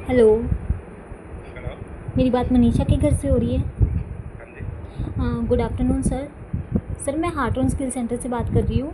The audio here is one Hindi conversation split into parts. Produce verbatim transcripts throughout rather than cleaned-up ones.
हेलो। हेलो। मेरी बात मनीषा के घर से हो रही है? हाँ जी। Good afternoon sir. सर मैं हार्ट ऑन स्किल सेंटर से बात कर रही हूँ।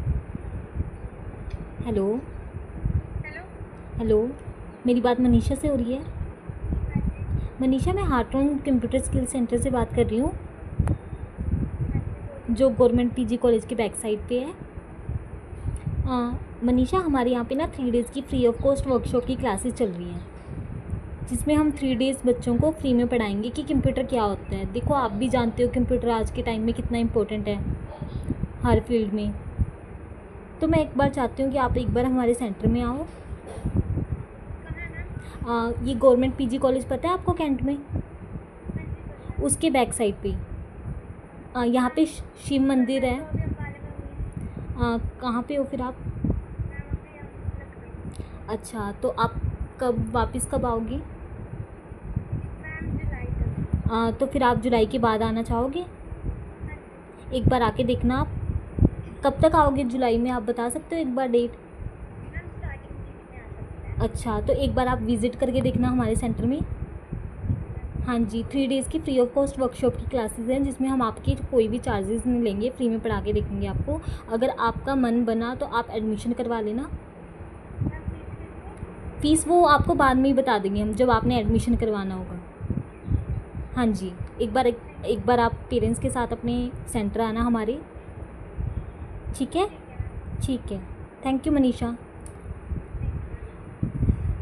हेलो। हेलो। हेलो। मेरी बात मनीषा से हो रही है? हाँ जी। मनीषा, मैं Hartron computer skill center से बात कर रही हूँ, हाँ जी, बोलिए। जो गवर्नमेंट पीजी कॉलेज के बैक साइड पे है। अ, मनीषा, हमारे यहाँ पे ना थ्री डेज़ की फ्री ऑफ कॉस्ट वर्कशॉप की क्लासेस चल रही हैं, जिसमें हम थ्री डेज़ बच्चों को फ्री में पढ़ाएंगे कि कंप्यूटर क्या होता है। देखो, आप भी जानते हो कंप्यूटर आज के टाइम में कितना इम्पोर्टेंट है हर फील्ड में। तो मैं एक बार चाहती हूँ कि आप एक बार हमारे सेंटर में आओ। कहाँ मैम? आ, ये गवर्नमेंट पीजी कॉलेज पता है आपको, कैंट में? हाँ जी, पता है। उसके बैक साइड पे आ, यहाँ मैम, पे श- शिव बट मंदिर मैं है। तो अभी अम्बाले में हुई हूँ। आ, कहाँ पे हो फिर आप? मैम, अभी हम लखनऊ। अच्छा, तो आप कब वापस कब आओगी? मैम, जुलाई तक। आ, तो फिर आप जुलाई के बाद आना चाहोगे? हाँ जी। एक बार आके देखना आप। कब तक आओगे जुलाई में, आप बता सकते हो एक बार डेट? मैम, स्टार्टिंग वीक में आ सकते हैं। अच्छा, तो एक बार आप विज़िट करके देखना हमारे सेंटर में। ठीक है मैम। हाँ जी, थ्री डेज़ की फ्री ऑफ कॉस्ट वर्कशॉप की क्लासेस हैं, जिसमें हम आपके कोई भी चार्जेस नहीं लेंगे, फ्री में पढ़ा के देखेंगे आपको। अगर आपका मन बना तो आप एडमिशन करवा लेना। मैम, फीस कितनी? फ़ीस वो आपको बाद में ही बता देंगे हम, जब आपने एडमिशन करवाना होगा। ठीक है मैम। हाँ जी। एक बार एक, थैंक एक बार आप पेरेंट्स के साथ अपने सेंटर आना हमारे। ठीक है। ठीक है मैम। ठीक है। Thank you Manisha.